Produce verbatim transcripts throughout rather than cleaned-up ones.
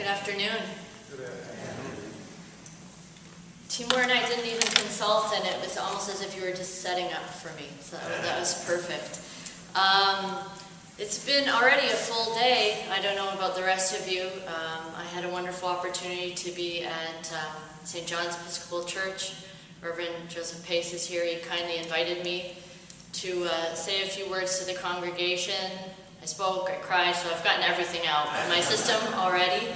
Good afternoon. Good afternoon. Timur and I didn't even consult, and it was almost as if you were just setting up for me. So that was, that was perfect. Um, it's been already a full day. I don't know about the rest of you. Um, I had a wonderful opportunity to be at um, Saint John's Episcopal Church. Reverend Joseph Pace is here. He kindly invited me to uh, say a few words to the congregation. I spoke, I cried, so I've gotten everything out of my system already.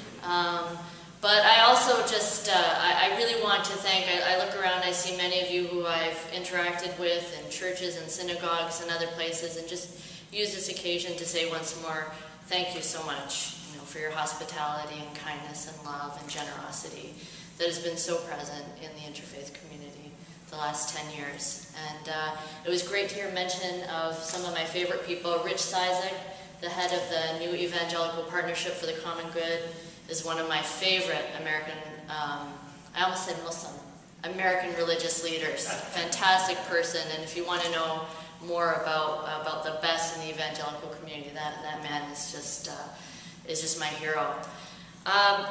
Um, but I also just, uh, I, I really want to thank, I, I look around, I see many of you who I've interacted with in churches and synagogues and other places, and just use this occasion to say once more, thank you so much, you know, for your hospitality and kindness and love and generosity that has been so present in the interfaith community the last ten years. And uh, it was great to hear mention of some of my favorite people. Rich Cizik, the head of the New Evangelical Partnership for the Common Good, is one of my favorite American, um, I almost said Muslim, American religious leaders. Fantastic person, and if you want to know more about about the best in the evangelical community, that, that man is just, uh, is just my hero. Um,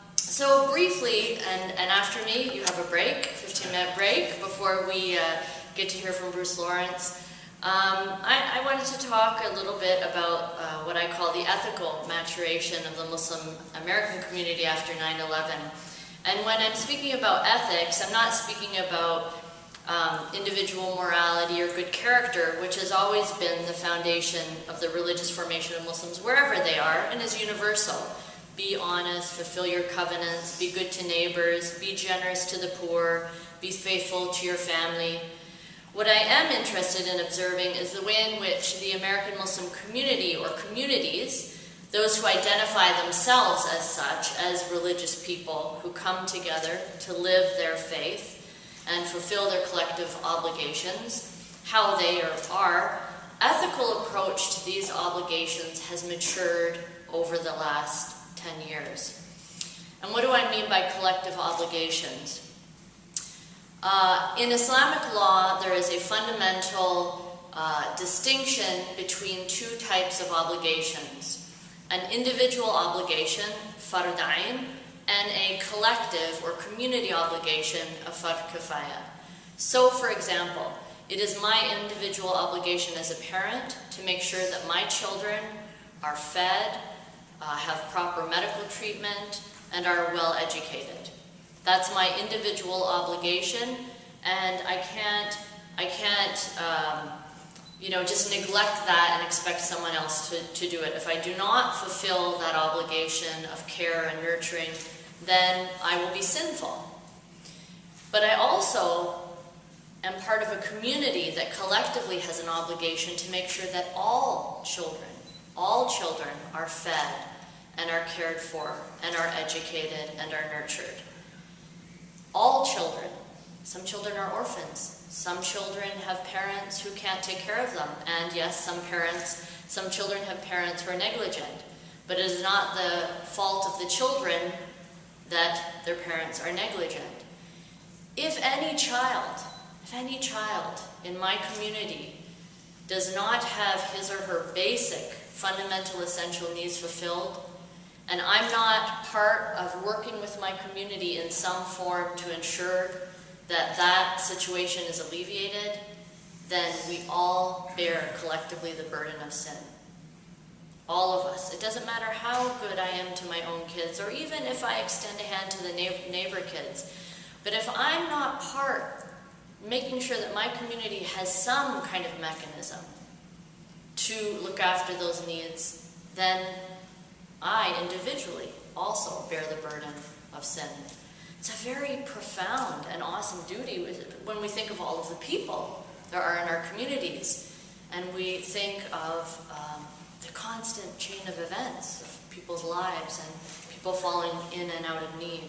So briefly, and, and after me, you have a break, fifteen minute break, before we uh, get to hear from Bruce Lawrence. Um, I, I wanted to talk a little bit about uh, what I call the ethical maturation of the Muslim American community after nine eleven. And when I'm speaking about ethics, I'm not speaking about um, individual morality or good character, which has always been the foundation of the religious formation of Muslims wherever they are, and is universal. Be honest, fulfill your covenants, be good to neighbors, be generous to the poor, be faithful to your family. What I am interested in observing is the way in which the American Muslim community or communities, those who identify themselves as such, as religious people who come together to live their faith and fulfill their collective obligations, how they or our ethical approach to these obligations has matured over the last ten years. And what do I mean by collective obligations? Uh, in Islamic law, there is a fundamental uh, distinction between two types of obligations. An individual obligation, fard ayn, and a collective or community obligation, a fard kifaya. So, for example, it is my individual obligation as a parent to make sure that my children are fed, Uh, have proper medical treatment, and are well educated. That's my individual obligation, and I can't, I can't, um, you know, just neglect that and expect someone else to, to do it. If I do not fulfill that obligation of care and nurturing, then I will be sinful. But I also am part of a community that collectively has an obligation to make sure that all children, all children are fed and are cared for and are educated and are nurtured. All children. Some children are orphans. Some children have parents who can't take care of them. And yes, some parents, some children have parents who are negligent. But it is not the fault of the children that their parents are negligent. If any child, if any child in my community does not have his or her basic fundamental essential needs fulfilled, and I'm not part of working with my community in some form to ensure that that situation is alleviated, then we all bear collectively the burden of sin. All of us. It doesn't matter how good I am to my own kids, or even if I extend a hand to the neighbor kids. But if I'm not part, making sure that my community has some kind of mechanism to look after those needs, then I individually also bear the burden of sin. It's a very profound and awesome duty when we think of all of the people there are in our communities, and we think of um, the constant chain of events of people's lives and people falling in and out of need.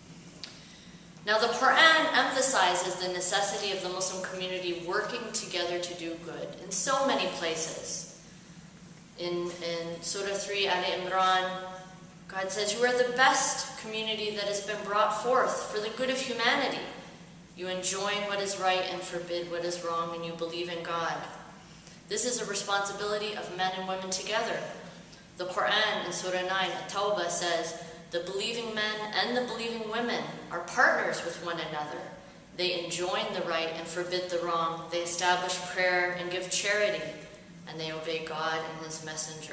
Now, the Quran emphasizes the necessity of the Muslim community working together to do good in so many places. In, in Surah three, Ali Imran, God says, "You are the best community that has been brought forth for the good of humanity. You enjoin what is right and forbid what is wrong, and you believe in God." This is a responsibility of men and women together. The Quran in Surah nine, At-Tawbah, says, the believing men and the believing women are partners with one another. They enjoin the right and forbid the wrong. They establish prayer and give charity, and they obey God and his messenger.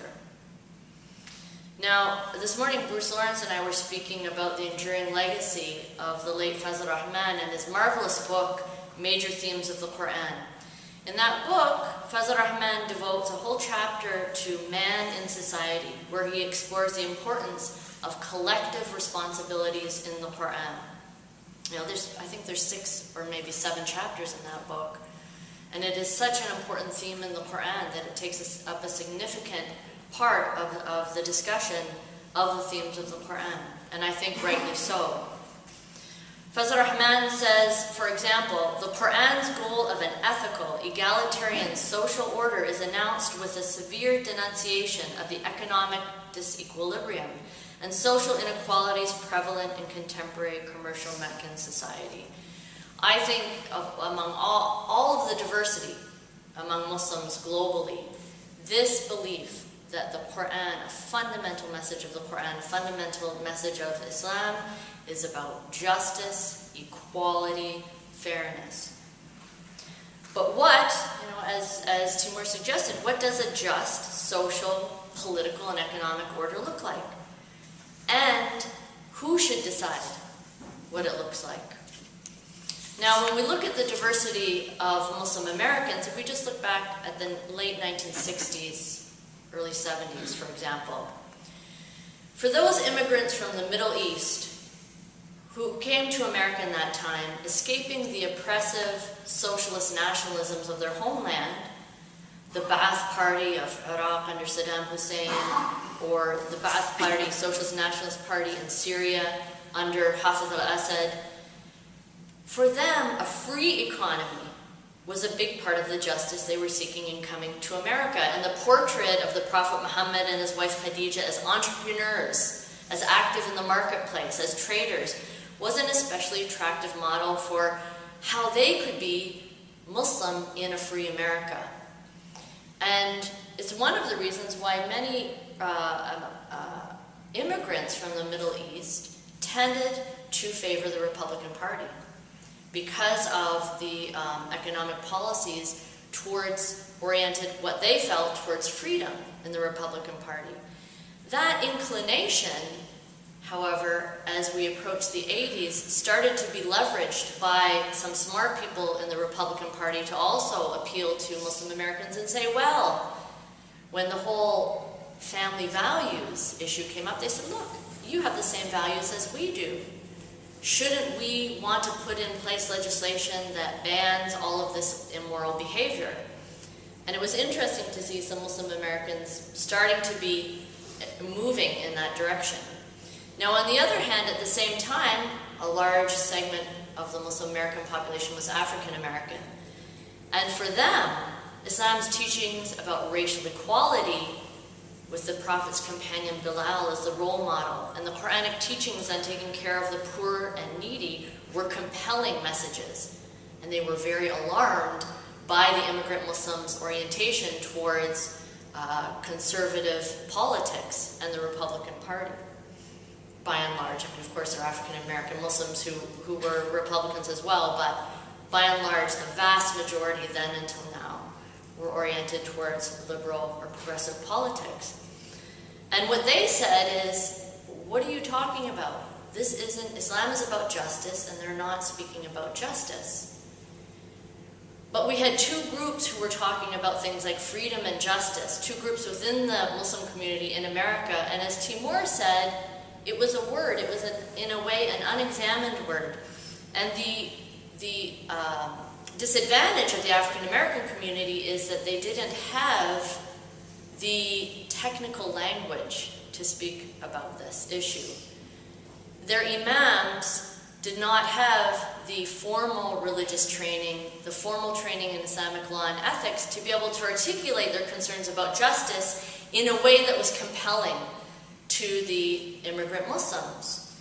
Now, this morning, Bruce Lawrence and I were speaking about the enduring legacy of the late Fazl Rahman and his marvelous book, Major Themes of the Quran. In that book, Fazl Rahman devotes a whole chapter to man in society, where he explores the importance of collective responsibilities in the Quran. You know, there's, I think there's six or maybe seven chapters in that book. And it is such an important theme in the Quran that it takes up a significant part of, of the discussion of the themes of the Quran, and I think rightly so. Fazl Rahman says, for example, the Quran's goal of an ethical, egalitarian social order is announced with a severe denunciation of the economic disequilibrium and social inequalities prevalent in contemporary commercial Meccan society. I think of, among all, all of the diversity among Muslims globally, this belief that the Quran, a fundamental message of the Quran, a fundamental message of Islam, is about justice, equality, fairness. But what, you know, as, as Timur suggested, what does a just social, political, and economic order look like? And who should decide what it looks like? Now, when we look at the diversity of Muslim Americans, if we just look back at the late nineteen sixties, early seventies, for example. For those immigrants from the Middle East who came to America in that time, escaping the oppressive socialist nationalisms of their homeland, the Ba'ath Party of Iraq under Saddam Hussein, or the Ba'ath Party, Socialist Nationalist Party in Syria under Hafez al-Assad, for them, a free economy was a big part of the justice they were seeking in coming to America. And the portrait of the Prophet Muhammad and his wife Khadija as entrepreneurs, as active in the marketplace, as traders, was an especially attractive model for how they could be Muslim in a free America. And it's one of the reasons why many uh, uh, immigrants from the Middle East tended to favor the Republican Party, because of the um, economic policies towards, oriented what they felt towards freedom in the Republican Party. That inclination, however, as we approached the eighties, started to be leveraged by some smart people in the Republican Party to also appeal to Muslim Americans and say, well, when the whole family values issue came up, they said, look, you have the same values as we do. Shouldn't we want to put in place legislation that bans all of this immoral behavior? And it was interesting to see some Muslim Americans starting to be moving in that direction. Now, on the other hand, at the same time, a large segment of the Muslim American population was African American. And for them, Islam's teachings about racial equality, with the Prophet's companion Bilal as the role model, and the Quranic teachings on taking care of the poor and needy were compelling messages. And they were very alarmed by the immigrant Muslims' orientation towards uh, conservative politics and the Republican Party, by and large. I mean, of course, there are African American Muslims who, who were Republicans as well, but by and large, the vast majority then until now were oriented towards liberal or progressive politics. And what they said is, what are you talking about? This isn't, Islam is about justice, and they're not speaking about justice. But we had two groups who were talking about things like freedom and justice, two groups within the Muslim community in America, and as Timur said, it was a word, it was, a, in a way, an unexamined word. And the, the um, disadvantage of the African American community is that they didn't have the technical language to speak about this issue. Their imams did not have the formal religious training, the formal training in Islamic law and ethics to be able to articulate their concerns about justice in a way that was compelling to the immigrant Muslims.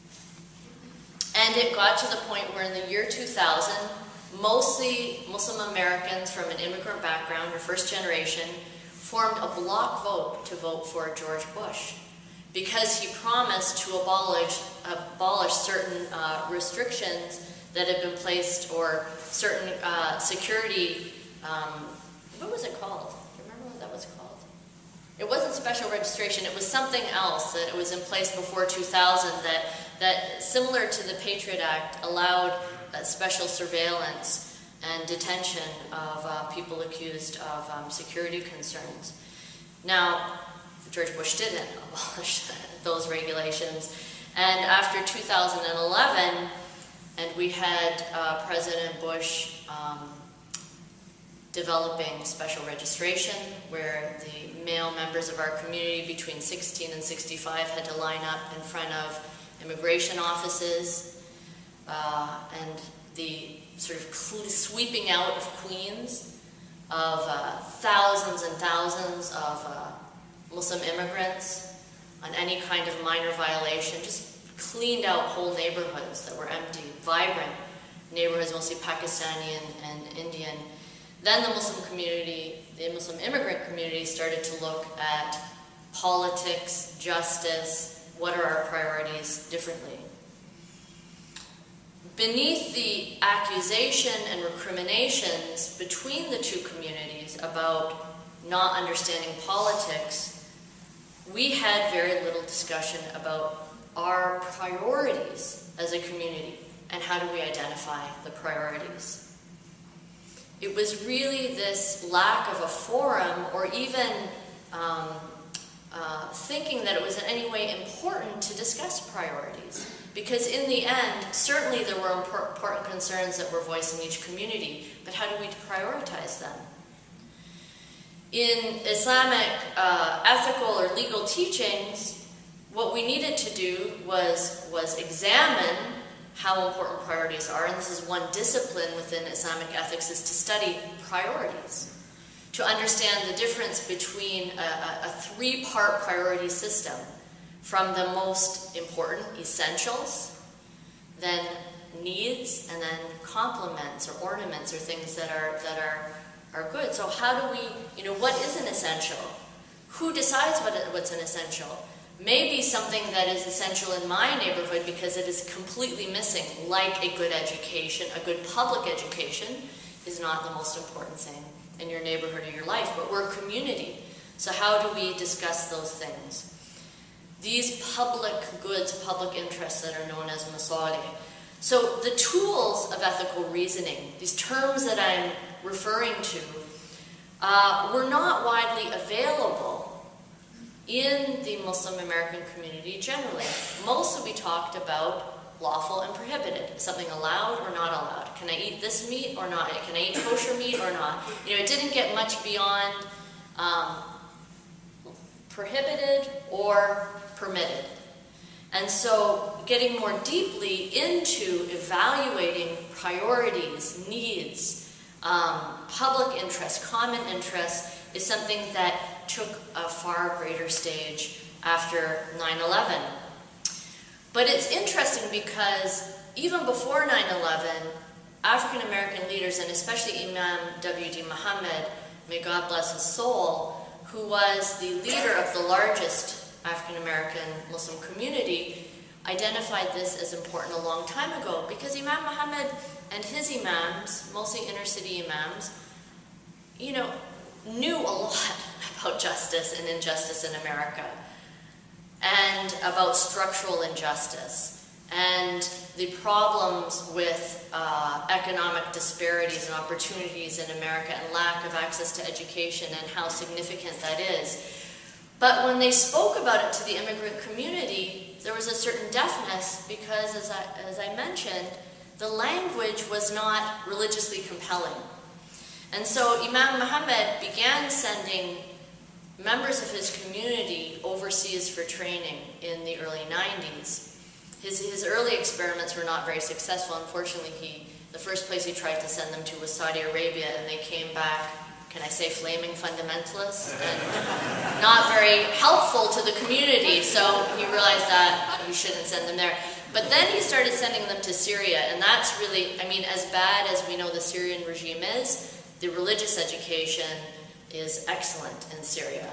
And it got to the point where in the year two thousand, mostly Muslim Americans from an immigrant background or first generation formed a block vote to vote for George Bush, because he promised to abolish, abolish certain uh, restrictions that had been placed, or certain uh, security, um, what was it called? Do you remember what that was called? It wasn't special registration, it was something else that was in place before two thousand that, that similar to the Patriot Act, allowed uh, special surveillance and detention of uh, people accused of um, security concerns. Now, George Bush didn't abolish those regulations, and after two thousand eleven, and we had uh, President Bush um, developing special registration, where the male members of our community between sixteen and sixty-five had to line up in front of immigration offices, uh, and the sort of sweeping out of Queens of uh, thousands and thousands of uh, Muslim immigrants on any kind of minor violation, just cleaned out whole neighborhoods that were empty, vibrant neighborhoods, mostly Pakistani and, and Indian. Then the Muslim community, the Muslim immigrant community, started to look at politics, justice, what are our priorities differently. Beneath the accusation and recriminations between the two communities about not understanding politics, we had very little discussion about our priorities as a community and how do we identify the priorities. It was really this lack of a forum, or even um, uh, thinking that it was in any way important to discuss priorities. Because in the end, certainly there were important concerns that were voiced in each community, but how do we prioritize them? In Islamic uh, ethical or legal teachings, what we needed to do was, was examine how important priorities are, and this is one discipline within Islamic ethics, is to study priorities, to understand the difference between a, a, a three-part priority system, from the most important, essentials, then needs, and then complements or ornaments or things that are, that are are good. So how do we, you know, what is an essential? Who decides what what's an essential? Maybe something that is essential in my neighborhood because it is completely missing, like a good education, a good public education is not the most important thing in your neighborhood or your life, but we're a community. So how do we discuss those things? These public goods, public interests that are known as masalih. So the tools of ethical reasoning, these terms that I'm referring to, uh, were not widely available in the Muslim American community generally. Mostly we talked about lawful and prohibited. Is something allowed or not allowed? Can I eat this meat or not? Can I eat kosher meat or not? You know, it didn't get much beyond um, prohibited or permitted. And so getting more deeply into evaluating priorities, needs, um, public interest, common interest, is something that took a far greater stage after nine eleven. But it's interesting because even before nine eleven, African American leaders, and especially Imam W D Muhammad, may God bless his soul, who was the leader of the largest African American Muslim community, identified this as important a long time ago, because Imam Muhammad and his imams, mostly inner city imams, you know, knew a lot about justice and injustice in America, and about structural injustice, and the problems with uh, economic disparities and opportunities in America, and lack of access to education, and how significant that is. But when they spoke about it to the immigrant community, there was a certain deafness because, as I, as I mentioned, the language was not religiously compelling. And so Imam Muhammad began sending members of his community overseas for training in the early nineties. His, his early experiments were not very successful. Unfortunately, he, the first place he tried to send them to was Saudi Arabia, and they came back, can I say, flaming fundamentalists, and not very helpful to the community, so he realized that he shouldn't send them there. But then he started sending them to Syria, and that's really, I mean, as bad as we know the Syrian regime is, the religious education is excellent in Syria.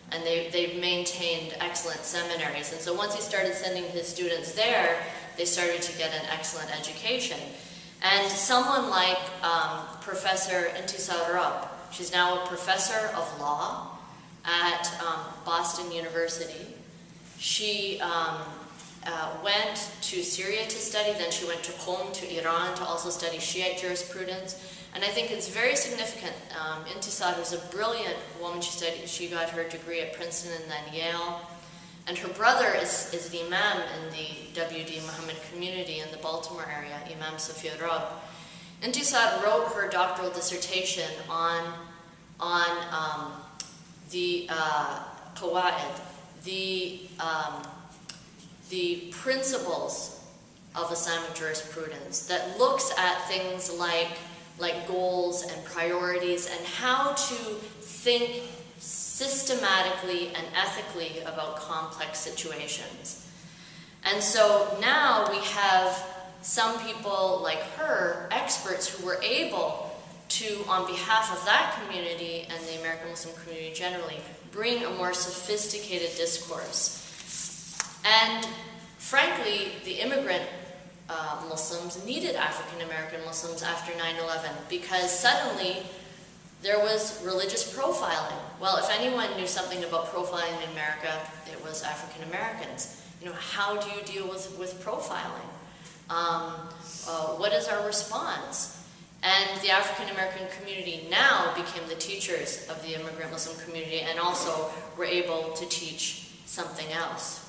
and they, they've maintained excellent seminaries. And so once he started sending his students there, they started to get an excellent education. And someone like um, Professor Intisar Rabb, she's now a professor of law at um, Boston University. She um, uh, went to Syria to study, then she went to Qom, to Iran, to also study Shiite jurisprudence. And I think it's very significant. Um, Intisar was a brilliant woman. She studied, she got her degree at Princeton and then Yale. And her brother is, is the imam in the W D Muhammad community in the Baltimore area, Imam Safi Rabb. Intisar wrote her doctoral dissertation on, on um, the uh, Qawa'id, the, um, the principles of Islamic jurisprudence that looks at things like, like goals and priorities and how to think systematically and ethically about complex situations. And so now we have some people like her, experts, who were able to, on behalf of that community and the American Muslim community generally, bring a more sophisticated discourse. And frankly, the immigrant uh, Muslims needed African American Muslims after nine eleven because suddenly there was religious profiling. Well, if anyone knew something about profiling in America, it was African Americans. You know, how do you deal with, with profiling? Um, uh, what is our response? And the African American community now became the teachers of the immigrant Muslim community and also were able to teach something else.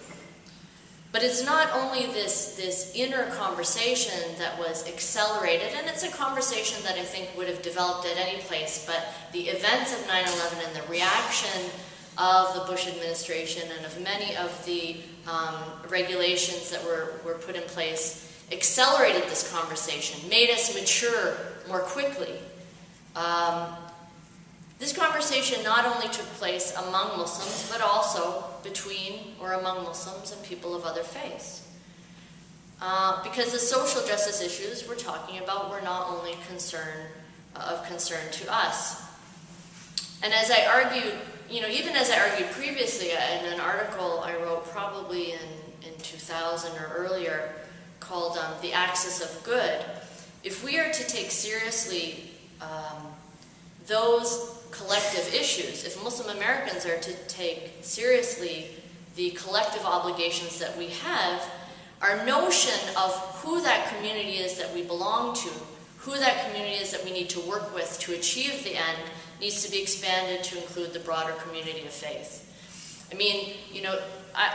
But it's not only this, this inner conversation that was accelerated, and it's a conversation that I think would have developed at any place, but the events of nine eleven and the reaction of the Bush administration and of many of the um, regulations that were, were put in place accelerated this conversation, made us mature more quickly. Um, this conversation not only took place among Muslims, but also between or among Muslims and people of other faiths. Uh, because the social justice issues we're talking about were not only concern, uh, of concern to us. And as I argued, you know, even as I argued previously in an article I wrote probably in, in two thousand or earlier called um, The Axis of Good, if we are to take seriously um, those collective issues, if Muslim Americans are to take seriously the collective obligations that we have, our notion of who that community is that we belong to, who that community is that we need to work with to achieve the end, needs to be expanded to include the broader community of faith. I mean, you know, I,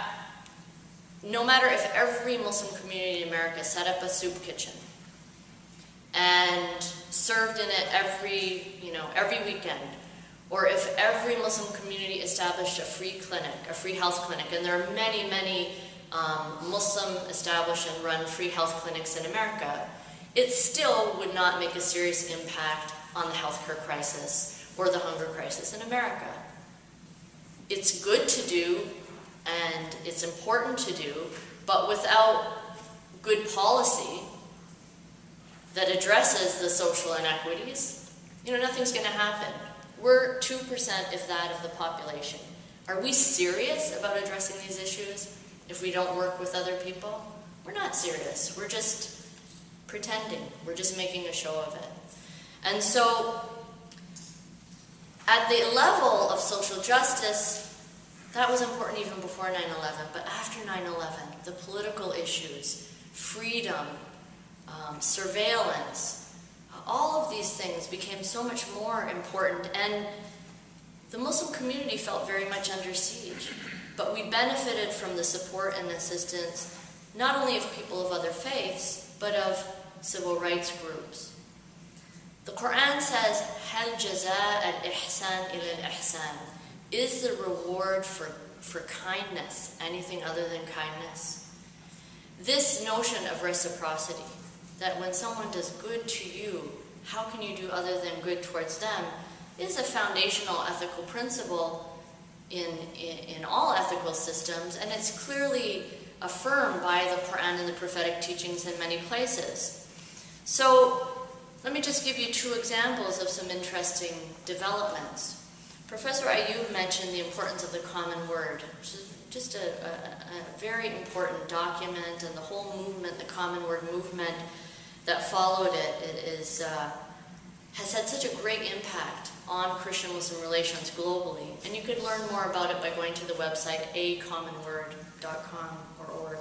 no matter if every Muslim community in America set up a soup kitchen and served in it every, you know, every weekend, or if every Muslim community established a free clinic, a free health clinic, and there are many, many um, Muslim established and run free health clinics in America, it still would not make a serious impact on the healthcare crisis or the hunger crisis in America. It's good to do, and it's important to do, but without good policy that addresses the social inequities, you know, nothing's going to happen. We're two percent, if that, of the population. Are we serious about addressing these issues if we don't work with other people? We're not serious. We're just pretending. We're just making a show of it. And so, at the level of social justice, that was important even before nine eleven, but after nine eleven, the political issues, freedom, um, surveillance, all of these things became so much more important, and the Muslim community felt very much under siege. But we benefited from the support and assistance not only of people of other faiths, but of civil rights groups. The Quran says, "Hal jaza al-ihsan ila al-ihsan." Is the reward for, for kindness anything other than kindness? This notion of reciprocity, that when someone does good to you, how can you do other than good towards them, is a foundational ethical principle in, in, in all ethical systems, and it's clearly affirmed by the Quran and the prophetic teachings in many places. So, let me just give you two examples of some interesting developments. Professor Ayub mentioned the importance of the common word, which is just a, a, a very important document, and the whole movement, the common word movement that followed it, it is, uh, has had such a great impact on Christian-Muslim relations globally. And you could learn more about it by going to the website a common word dot com or org.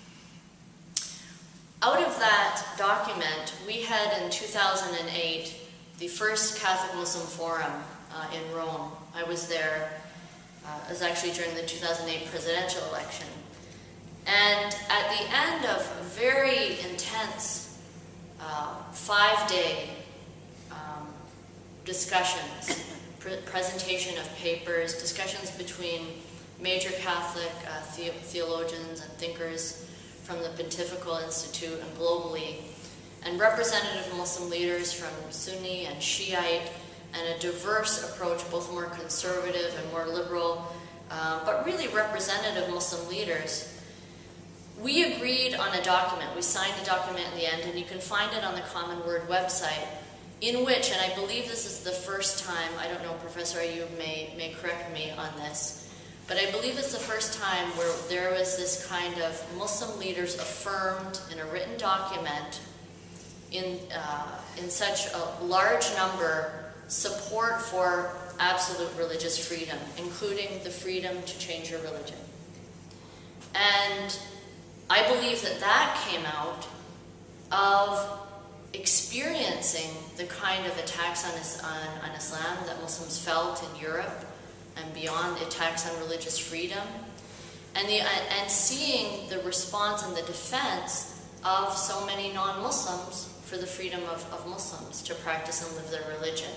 Out of that document, we had in two thousand eight the first Catholic Muslim Forum uh, in Rome. I was there. Uh, it was actually during the two thousand eight presidential election. And at the end of very intense uh, five-day um, discussions, pre presentation of papers, discussions between major Catholic uh, the theologians and thinkers from the Pontifical Institute and globally, and representative Muslim leaders from Sunni and Shiite, and a diverse approach, both more conservative and more liberal, uh, but really representative Muslim leaders. We agreed on a document. We signed a document in the end, and you can find it on the Common Word website, in which, and I believe this is the first time, I don't know, Professor Ayub may, may correct me on this, but I believe it's the first time where there was this kind of Muslim leaders affirmed in a written document in, uh, in such a large number support for absolute religious freedom, including the freedom to change your religion. And I believe that that came out of experiencing the kind of attacks on, on, on Islam that Muslims felt in Europe and beyond, attacks on religious freedom, and, the, and seeing the response and the defense of so many non-Muslims for the freedom of, of Muslims to practice and live their religion.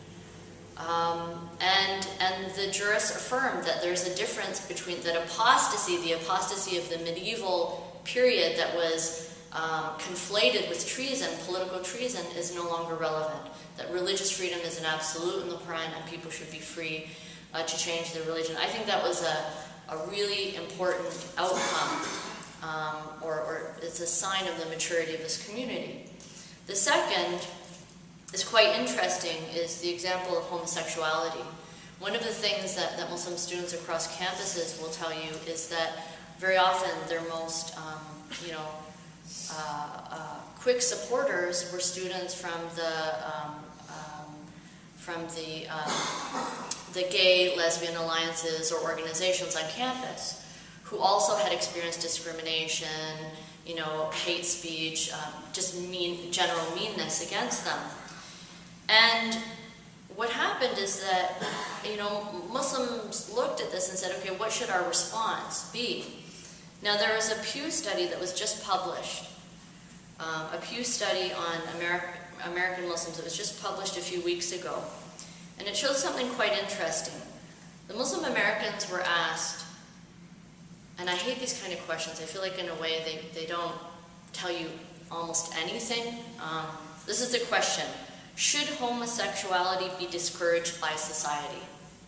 Um, and, and the jurists affirmed that there's a difference between that apostasy, the apostasy of the medieval period that was um, conflated with treason, political treason, is no longer relevant. That religious freedom is an absolute in the Quran and people should be free uh, to change their religion. I think that was a, a really important outcome, um, or, or it's a sign of the maturity of this community. The second is quite interesting, is the example of homosexuality. One of the things that, that Muslim students across campuses will tell you is that very often their most, um, you know, uh, uh, quick supporters were students from the um, um, from the um, the gay, lesbian alliances or organizations on campus, who also had experienced discrimination, you know, hate speech, um, just mean, general meanness against them. And what happened is that, you know, Muslims looked at this and said, okay, what should our response be? Now, there was a Pew study that was just published, um, a Pew study on Ameri American Muslims. It was just published a few weeks ago. And it shows something quite interesting. The Muslim Americans were asked, and I hate these kind of questions. I feel like in a way they, they don't tell you almost anything. Um, this is the question. Should homosexuality be discouraged by society?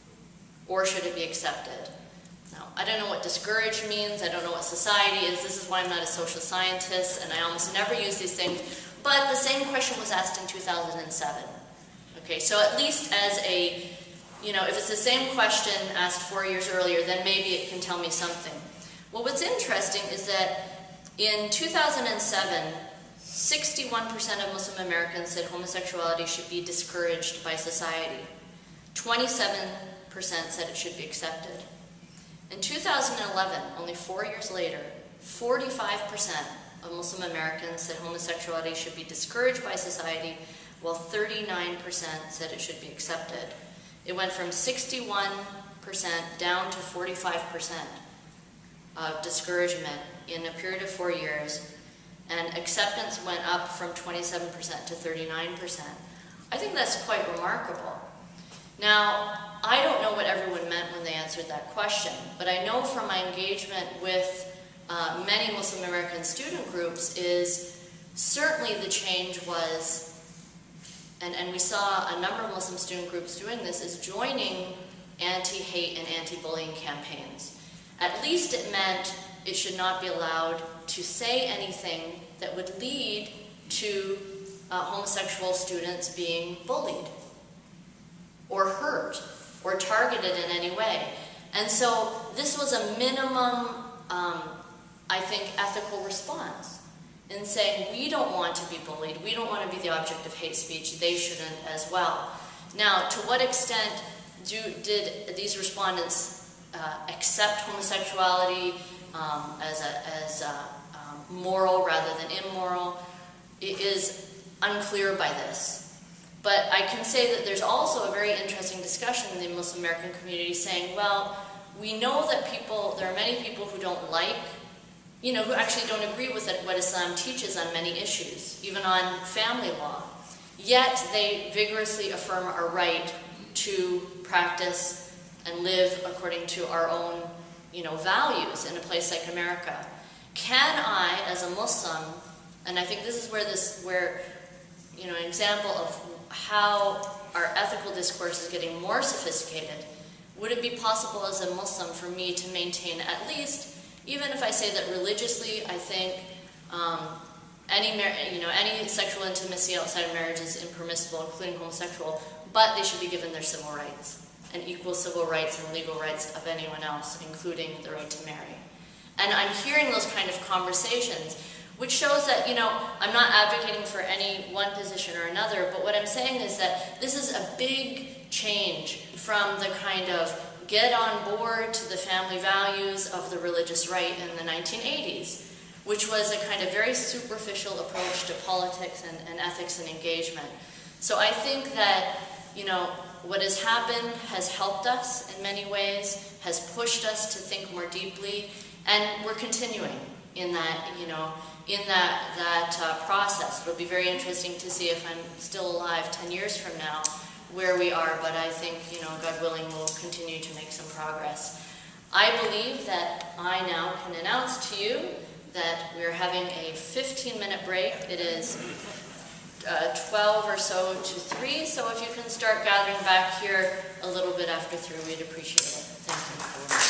Or should it be accepted? Now, I don't know what discouraged means. I don't know what society is. This is why I'm not a social scientist, and I almost never use these things. But the same question was asked in two thousand seven. Okay, so at least as a, you know, if it's the same question asked four years earlier, then maybe it can tell me something. Well, what's interesting is that in two thousand seven, sixty-one percent of Muslim Americans said homosexuality should be discouraged by society. twenty-seven percent said it should be accepted. In two thousand eleven, only four years later, forty-five percent of Muslim Americans said homosexuality should be discouraged by society, while thirty-nine percent said it should be accepted. It went from sixty-one percent down to forty-five percent of discouragement in a period of four years, and acceptance went up from twenty-seven percent to thirty-nine percent. I think that's quite remarkable. Now, I don't know what everyone meant when they answered that question, but I know from my engagement with uh, many Muslim American student groups is certainly the change was, and, and we saw a number of Muslim student groups doing this, is joining anti-hate and anti-bullying campaigns. At least it meant it should not be allowed to say anything that would lead to uh, homosexual students being bullied or hurt or targeted in any way. And so this was a minimum, um, I think, ethical response in saying we don't want to be bullied, we don't want to be the object of hate speech, they shouldn't as well. Now, to what extent do, did these respondents uh, accept homosexuality um, as, a, as a, um, moral rather than immoral? It is unclear by this. But I can say that there's also a very interesting discussion in the Muslim American community saying, well, we know that people, there are many people who don't like, you know, who actually don't agree with it, what Islam teaches on many issues, even on family law. Yet they vigorously affirm our right to practice and live according to our own, you know, values in a place like America. Can I, as a Muslim, and I think this is where this, where, you know, an example of how our ethical discourse is getting more sophisticated, would it be possible as a Muslim for me to maintain at least, even if I say that religiously I think um, any, you know, any sexual intimacy outside of marriage is impermissible, including homosexual, but they should be given their civil rights and equal civil rights and legal rights of anyone else, including the right to marry. And I'm hearing those kind of conversations, which shows that, you know, I'm not advocating for any one position or another, but what I'm saying is that this is a big change from the kind of get on board to the family values of the religious right in the nineteen eighties, which was a kind of very superficial approach to politics and, and ethics and engagement. So I think that, you know, what has happened has helped us in many ways, has pushed us to think more deeply, and we're continuing in that, you know, in that, that uh, process. It'll be very interesting to see if I'm still alive ten years from now, where we are, but I think, you know, God willing, we'll continue to make some progress. I believe that I now can announce to you that we're having a fifteen minute break. It is uh, twelve or so to three, so if you can start gathering back here a little bit after three, we'd appreciate it. Thank you.